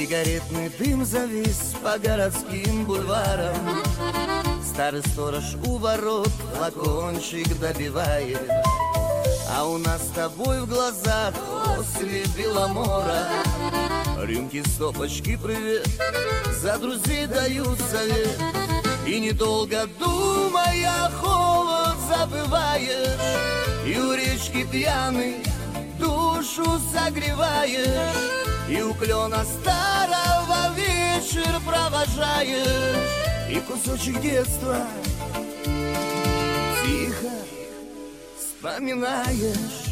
Сигаретный дым завис по городским бульварам. Старый сторож у ворот флакончик добивает. А у нас с тобой в глазах после Беломора рюмки, стопочки, привет, за друзей дают совет. И недолго думая, холод забываешь, и у речки пьяный душу согреваешь, и у клена старого вечер провожаешь, и кусочек детства тихо вспоминаешь.